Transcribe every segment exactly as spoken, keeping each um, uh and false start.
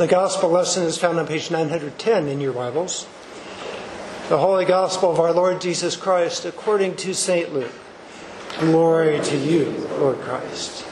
The gospel lesson is found on page nine hundred ten in your Bibles. The Holy Gospel of our Lord Jesus Christ according to Saint Luke. Glory to you, Lord Christ.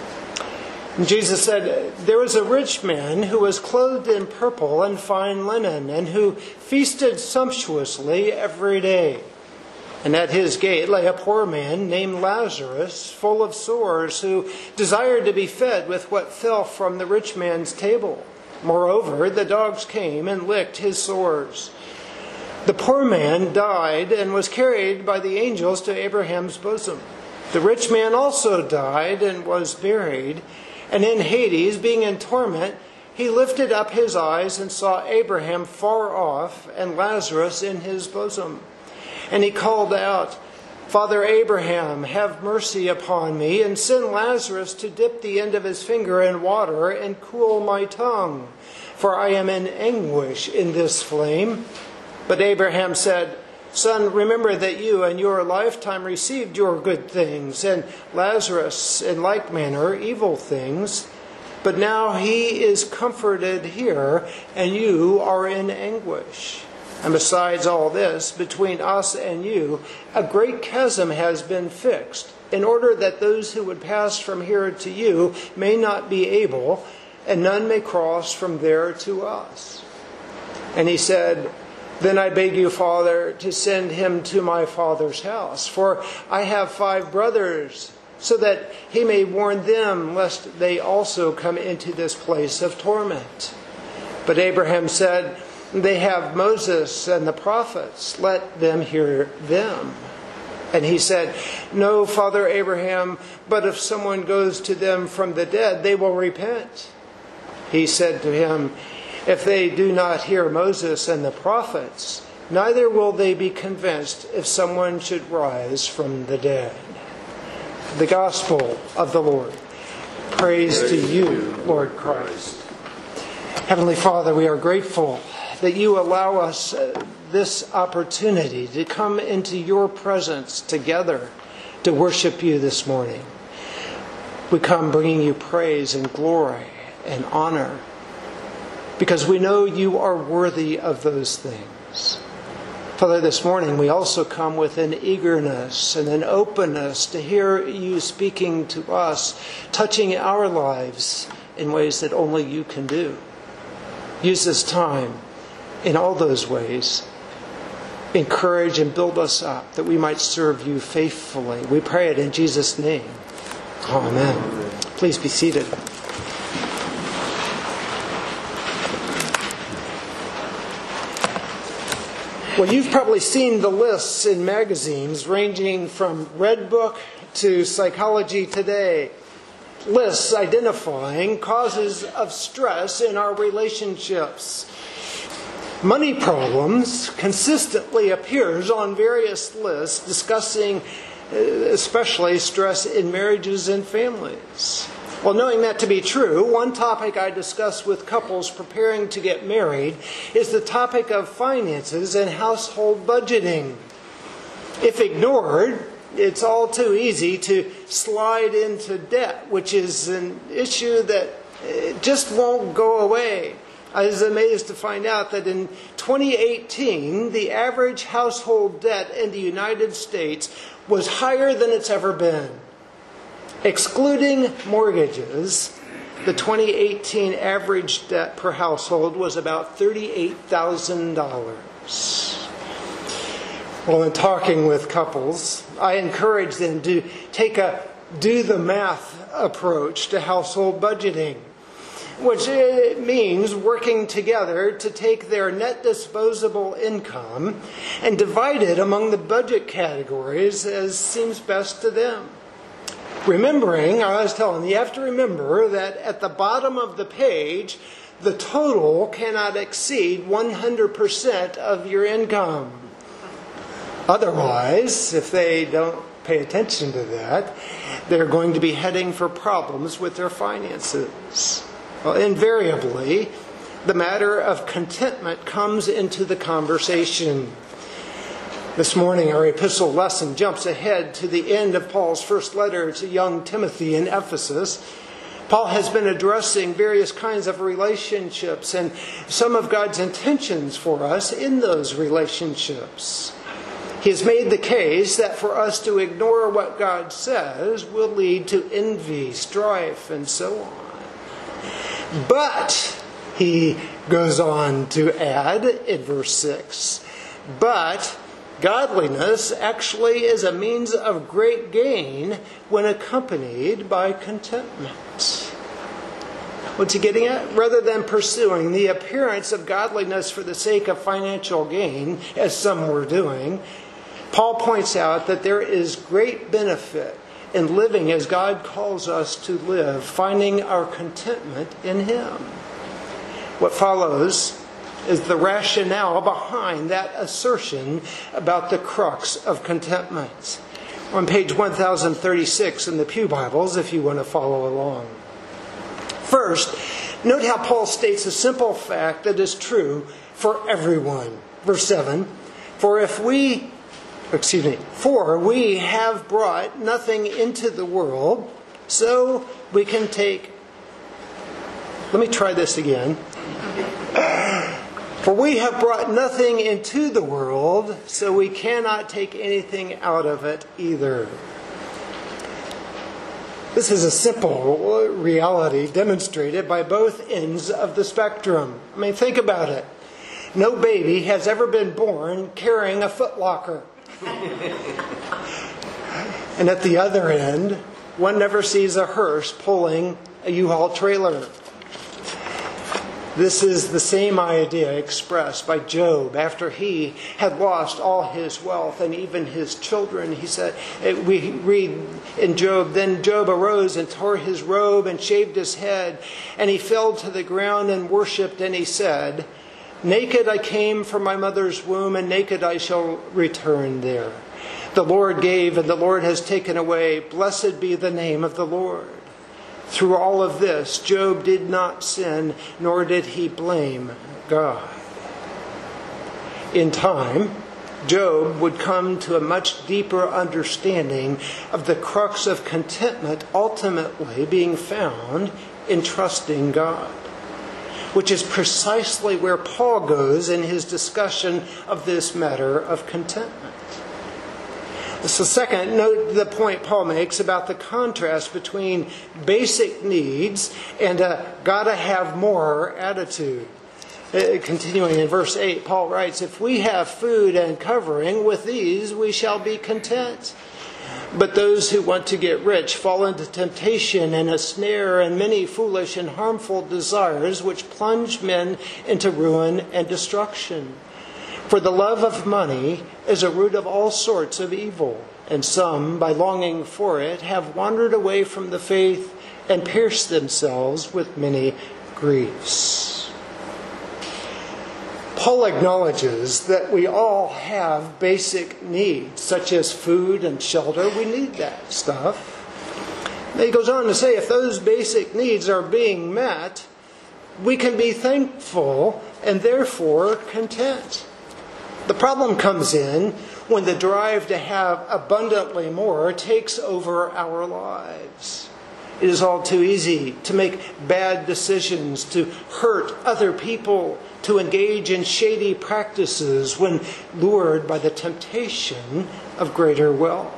And Jesus said, "There was a rich man who was clothed in purple and fine linen, and who feasted sumptuously every day. And at his gate lay a poor man named Lazarus, full of sores, who desired to be fed with what fell from the rich man's table. Moreover, the dogs came and licked his sores. The poor man died and was carried by the angels to Abraham's bosom. The rich man also died and was buried. And in Hades, being in torment, he lifted up his eyes and saw Abraham far off and Lazarus in his bosom. And he called out, 'Father Abraham, have mercy upon me, and send Lazarus to dip the end of his finger in water and cool my tongue, for I am in anguish in this flame.' But Abraham said, 'Son, remember that you in your lifetime received your good things, and Lazarus in like manner evil things. But now he is comforted here, and you are in anguish. And besides all this, between us and you, a great chasm has been fixed, in order that those who would pass from here to you may not be able, and none may cross from there to us.' And he said, 'Then I beg you, Father, to send him to my father's house, for I have five brothers, so that he may warn them, lest they also come into this place of torment.' But Abraham said, 'They have Moses and the prophets. Let them hear them.' And he said, 'No, Father Abraham, but if someone goes to them from the dead, they will repent.' He said to him, 'If they do not hear Moses and the prophets, neither will they be convinced if someone should rise from the dead.'" The Gospel of the Lord. Praise, Praise to you, Lord Christ. Heavenly Father, we are grateful that you allow us uh, this opportunity to come into your presence together to worship you this morning. We come bringing you praise and glory and honor, because we know you are worthy of those things. Father, this morning we also come with an eagerness and an openness to hear you speaking to us, touching our lives in ways that only you can do. Use this time in all those ways. Encourage and build us up that we might serve you faithfully. We pray it in Jesus' name. Amen. Please be seated. Well, you've probably seen the lists in magazines ranging from Redbook to Psychology Today. Lists identifying causes of stress in our relationships. Money problems consistently appears on various lists discussing especially stress in marriages and families. Well, knowing that to be true, one topic I discuss with couples preparing to get married is the topic of finances and household budgeting. If ignored, it's all too easy to slide into debt, which is an issue that just won't go away. I was amazed to find out that in twenty eighteen, the average household debt in the United States was higher than it's ever been. Excluding mortgages, the twenty eighteen average debt per household was about thirty-eight thousand dollars. Well, in talking with couples, I encourage them to take a do the math approach to household budgeting, which means working together to take their net disposable income and divide it among the budget categories as seems best to them. Remembering, I was telling you, you have to remember that at the bottom of the page, the total cannot exceed one hundred percent of your income. Otherwise, if they don't pay attention to that, they're going to be heading for problems with their finances. Well, invariably, the matter of contentment comes into the conversation. This morning, our epistle lesson jumps ahead to the end of Paul's first letter to young Timothy in Ephesus. Paul has been addressing various kinds of relationships and some of God's intentions for us in those relationships. He has made the case that for us to ignore what God says will lead to envy, strife, and so on. But, he goes on to add in verse six, but godliness actually is a means of great gain when accompanied by contentment. What's he getting at? Rather than pursuing the appearance of godliness for the sake of financial gain, as some were doing, Paul points out that there is great benefit in living as God calls us to live, finding our contentment in Him. What follows is the rationale behind that assertion about the crux of contentment. On page one thousand thirty-six in the Pew Bibles, if you want to follow along. First, note how Paul states a simple fact that is true for everyone. Verse seven, for if we, excuse me, for we have brought nothing into the world, so we can take, let me try this again. For we have brought nothing into the world, so we cannot take anything out of it either. This is a simple reality demonstrated by both ends of the spectrum. I mean, think about it. No baby has ever been born carrying a footlocker. And at the other end, one never sees a hearse pulling a U-Haul trailer. This is the same idea expressed by Job after he had lost all his wealth and even his children. He said, we read in Job, then Job arose and tore his robe and shaved his head, and he fell to the ground and worshipped, and he said, naked I came from my mother's womb, and naked I shall return there. The Lord gave, and the Lord has taken away. Blessed be the name of the Lord. Through all of this, Job did not sin, nor did he blame God. In time, Job would come to a much deeper understanding of the crux of contentment ultimately being found in trusting God, which is precisely where Paul goes in his discussion of this matter of contentment. So second, note the point Paul makes about the contrast between basic needs and a gotta have more attitude. Uh, continuing in verse eight, Paul writes, if we have food and covering, with these we shall be content. But those who want to get rich fall into temptation and a snare and many foolish and harmful desires which plunge men into ruin and destruction. For the love of money is a root of all sorts of evil, and some, by longing for it, have wandered away from the faith and pierced themselves with many griefs. Paul acknowledges that we all have basic needs, such as food and shelter. We need that stuff. He goes on to say, if those basic needs are being met, we can be thankful and therefore content. The problem comes in when the drive to have abundantly more takes over our lives. It is all too easy to make bad decisions, to hurt other people, to engage in shady practices when lured by the temptation of greater wealth.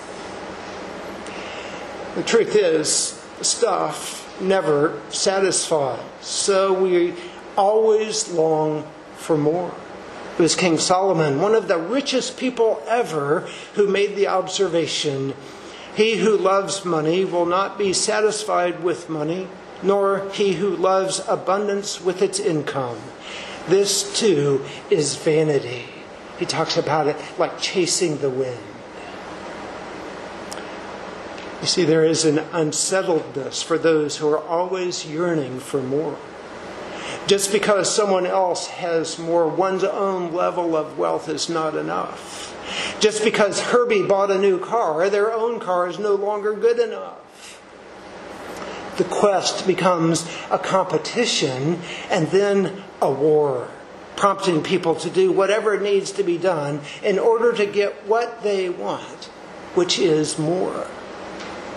The truth is, stuff never satisfies, so we always long for more. It was King Solomon, one of the richest people ever, who made the observation, he who loves money will not be satisfied with money, nor he who loves abundance with its income. This too is vanity. He talks about it like chasing the wind. You see, there is an unsettledness for those who are always yearning for more. Just because someone else has more, one's own level of wealth is not enough. Just because Herbie bought a new car, their own car is no longer good enough. The quest becomes a competition and then a war, prompting people to do whatever needs to be done in order to get what they want, which is more.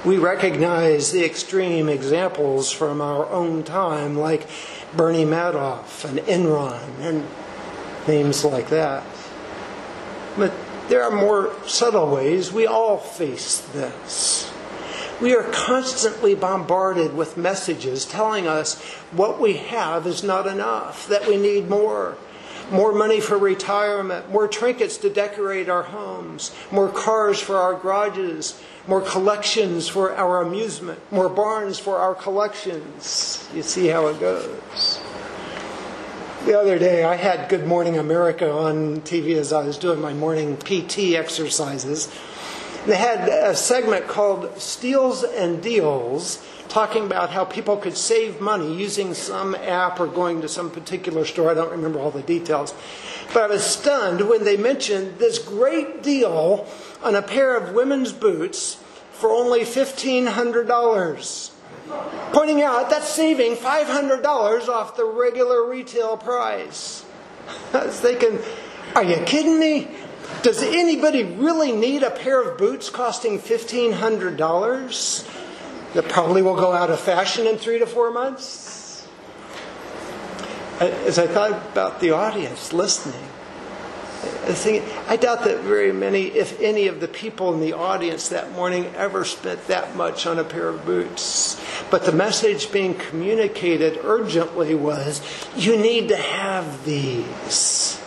We recognize the extreme examples from our own time, like Bernie Madoff and Enron and names like that. But there are more subtle ways we all face this. We are constantly bombarded with messages telling us what we have is not enough, that we need more. More money for retirement, more trinkets to decorate our homes, more cars for our garages, more collections for our amusement, more barns for our collections. You see how it goes. The other day I had Good Morning America on T V as I was doing my morning P T exercises. They had a segment called Steals and Deals, talking about how people could save money using some app or going to some particular store. I don't remember all the details. But I was stunned when they mentioned this great deal on a pair of women's boots for only fifteen hundred dollars. Pointing out that's saving five hundred dollars off the regular retail price. I was thinking, are you kidding me? Does anybody really need a pair of boots costing fifteen hundred dollars? That probably will go out of fashion in three to four months. As I thought about the audience listening, I, was thinking, I doubt that very many, if any, of the people in the audience that morning ever spent that much on a pair of boots. But the message being communicated urgently was, you need to have these.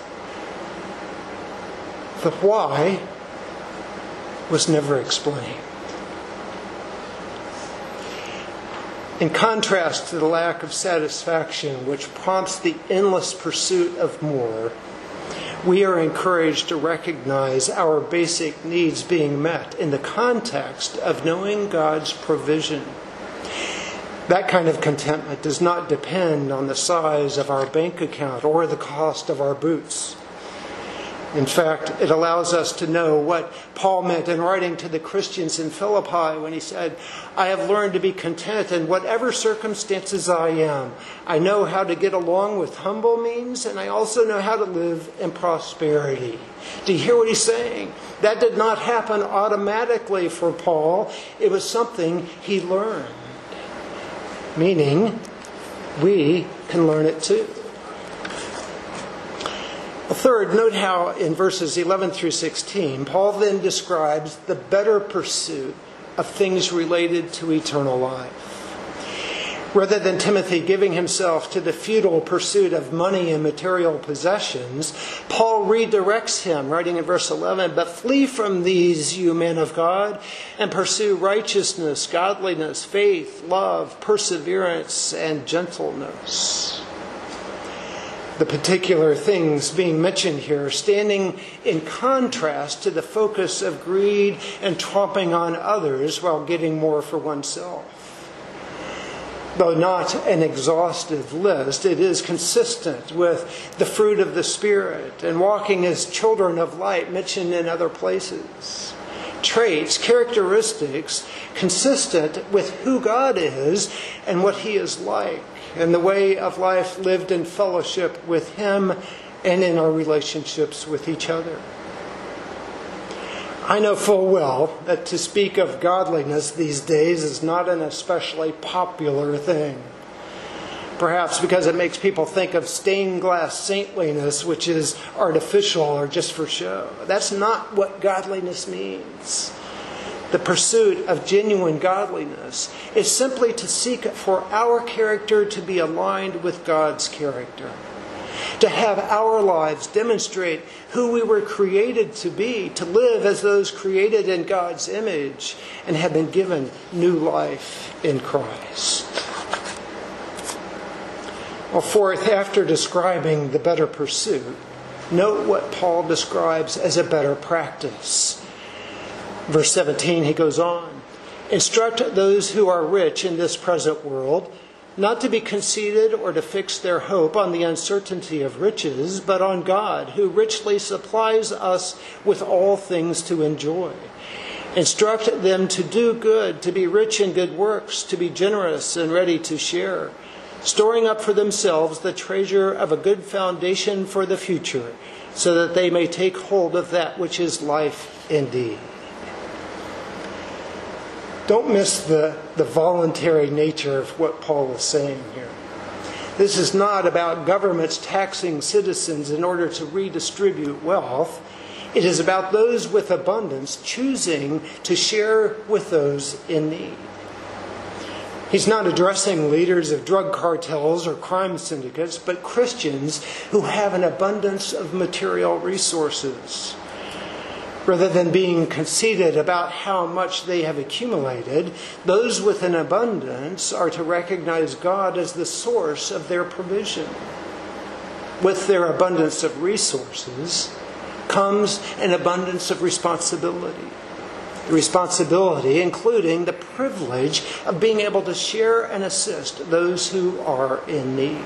The why was never explained. In contrast to the lack of satisfaction which prompts the endless pursuit of more, we are encouraged to recognize our basic needs being met in the context of knowing God's provision. That kind of contentment does not depend on the size of our bank account or the cost of our boots. In fact, it allows us to know what Paul meant in writing to the Christians in Philippi when he said, I have learned to be content in whatever circumstances I am. I know how to get along with humble means, and I also know how to live in prosperity. Do you hear what he's saying? That did not happen automatically for Paul. It was something he learned. Meaning, we can learn it too. Third, note how in verses eleven through sixteen, Paul then describes the better pursuit of things related to eternal life. Rather than Timothy giving himself to the futile pursuit of money and material possessions, Paul redirects him, writing in verse eleven, but flee from these, you men of God, and pursue righteousness, godliness, faith, love, perseverance, and gentleness. The particular things being mentioned here standing in contrast to the focus of greed and tromping on others while getting more for oneself. Though not an exhaustive list, it is consistent with the fruit of the Spirit and walking as children of light mentioned in other places. Traits, characteristics consistent with who God is and what He is like, and the way of life lived in fellowship with Him and in our relationships with each other. I know full well that to speak of godliness these days is not an especially popular thing. Perhaps because it makes people think of stained glass saintliness, which is artificial or just for show. That's not what godliness means. The pursuit of genuine godliness is simply to seek for our character to be aligned with God's character. To have our lives demonstrate who we were created to be, to live as those created in God's image and have been given new life in Christ. Well, fourth, after describing the better pursuit, note what Paul describes as a better practice. Verse seventeen, he goes on, instruct those who are rich in this present world not to be conceited or to fix their hope on the uncertainty of riches, but on God, who richly supplies us with all things to enjoy. Instruct them to do good, to be rich in good works, to be generous and ready to share, storing up for themselves the treasure of a good foundation for the future, so that they may take hold of that which is life indeed. Don't miss the, the voluntary nature of what Paul is saying here. This is not about governments taxing citizens in order to redistribute wealth. It is about those with abundance choosing to share with those in need. He's not addressing leaders of drug cartels or crime syndicates, but Christians who have an abundance of material resources. Rather than being conceited about how much they have accumulated, those with an abundance are to recognize God as the source of their provision. With their abundance of resources comes an abundance of responsibility. The responsibility including the privilege of being able to share and assist those who are in need.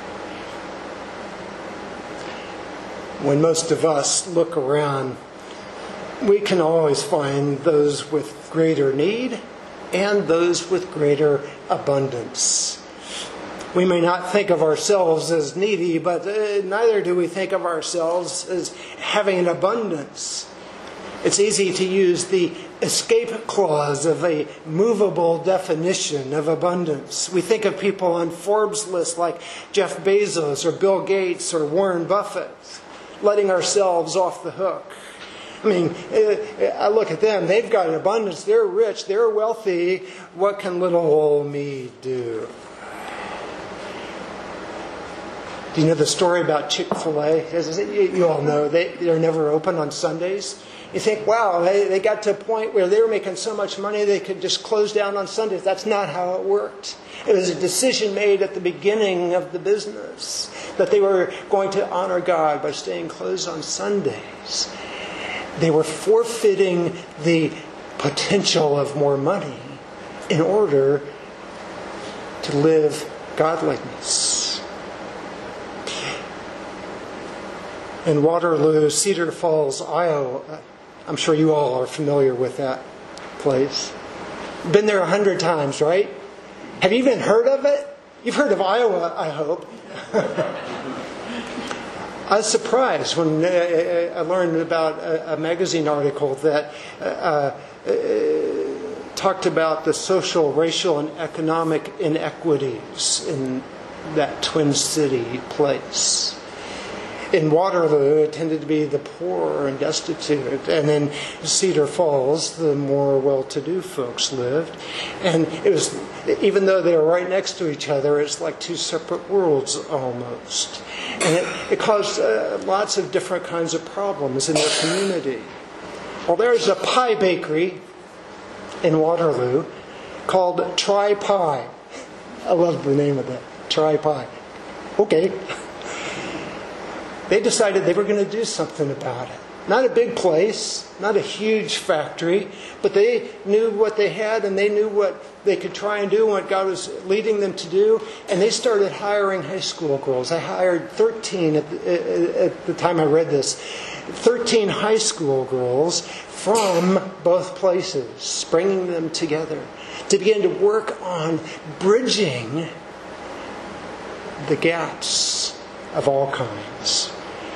When most of us look around, we can always find those with greater need and those with greater abundance. We may not think of ourselves as needy, but uh, neither do we think of ourselves as having an abundance. It's easy to use the escape clause of a movable definition of abundance. We think of people on Forbes lists like Jeff Bezos or Bill Gates or Warren Buffett, letting ourselves off the hook. I mean, I look at them. They've got an abundance. They're rich. They're wealthy. What can little old me do? Do you know the story about Chick-fil-A? You all know they, they're never open on Sundays. You think, wow, they, they got to a point where they were making so much money they could just close down on Sundays. That's not how it worked. It was a decision made at the beginning of the business that they were going to honor God by staying closed on Sundays. They were forfeiting the potential of more money in order to live godliness. In Waterloo, Cedar Falls, Iowa, I'm sure you all are familiar with that place. Been there a hundred times, right? Have you even heard of it? You've heard of Iowa, I hope. I was surprised when I learned about a magazine article that uh, uh, talked about the social, racial, and economic inequities in that Twin City place. In Waterloo, it tended to be the poor and destitute. And in Cedar Falls, the more well-to-do folks lived. And it was, even though they were right next to each other, it's like two separate worlds almost. And it, it caused uh, lots of different kinds of problems in their community. Well, there's a pie bakery in Waterloo called Try Pie. I love the name of that, Try Pie. Okay. They decided they were going to do something about it. Not a big place, not a huge factory, but they knew what they had and they knew what they could try and do and what God was leading them to do. And they started hiring high school girls. I hired thirteen at the, at the time I read this. thirteen high school girls from both places, bringing them together to begin to work on bridging the gaps of all kinds.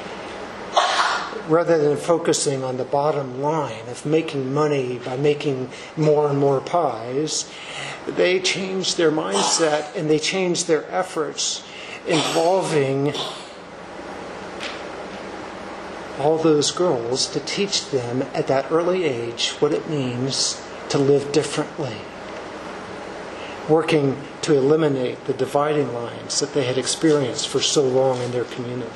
Rather than focusing on the bottom line of making money by making more and more pies, they changed their mindset and they changed their efforts involving all those girls to teach them at that early age what it means to live differently, working to eliminate the dividing lines that they had experienced for so long in their community.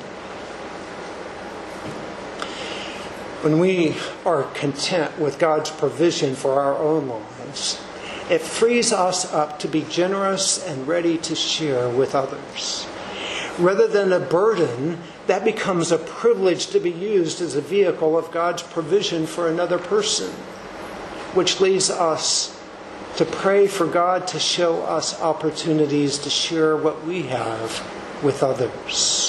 When we are content with God's provision for our own lives, it frees us up to be generous and ready to share with others. Rather than a burden, that becomes a privilege to be used as a vehicle of God's provision for another person, which leads us to pray for God to show us opportunities to share what we have with others.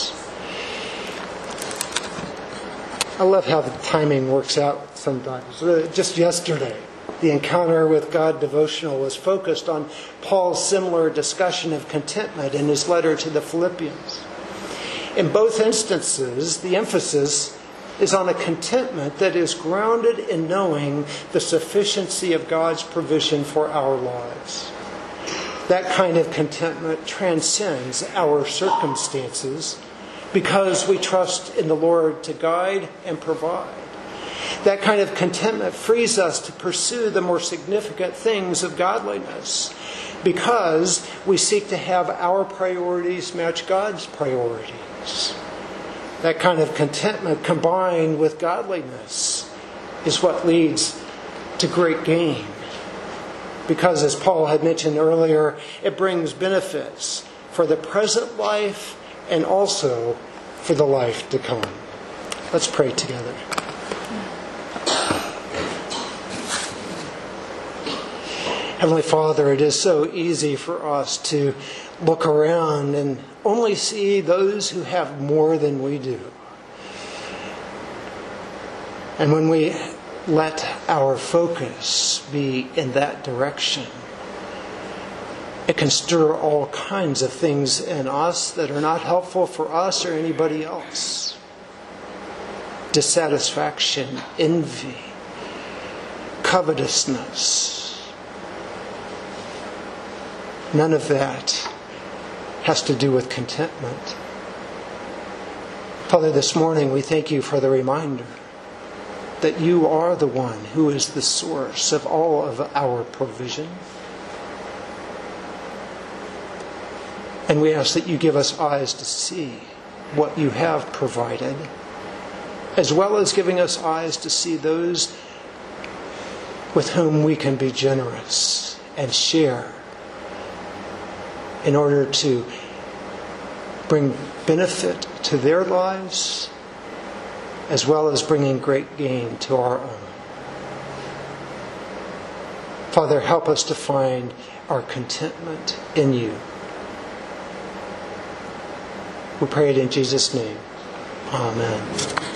I love how the timing works out sometimes. Just yesterday, the Encounter with God devotional was focused on Paul's similar discussion of contentment in his letter to the Philippians. In both instances, the emphasis is on a contentment that is grounded in knowing the sufficiency of God's provision for our lives. That kind of contentment transcends our circumstances because we trust in the Lord to guide and provide. That kind of contentment frees us to pursue the more significant things of godliness because we seek to have our priorities match God's priorities. That kind of contentment combined with godliness is what leads to great gain. Because, as Paul had mentioned earlier, it brings benefits for the present life and also for the life to come. Let's pray together. Heavenly Father, it is so easy for us to look around and only see those who have more than we do. And when we let our focus be in that direction, it can stir all kinds of things in us that are not helpful for us or anybody else. Dissatisfaction, envy, covetousness. None of that has to do with contentment. Father, this morning we thank you for the reminder that you are the one who is the source of all of our provision. And we ask that you give us eyes to see what you have provided, as well as giving us eyes to see those with whom we can be generous and share in order to bring benefit to their lives, as well as bringing great gain to our own. Father, help us to find our contentment in you. We pray it in Jesus' name. Amen.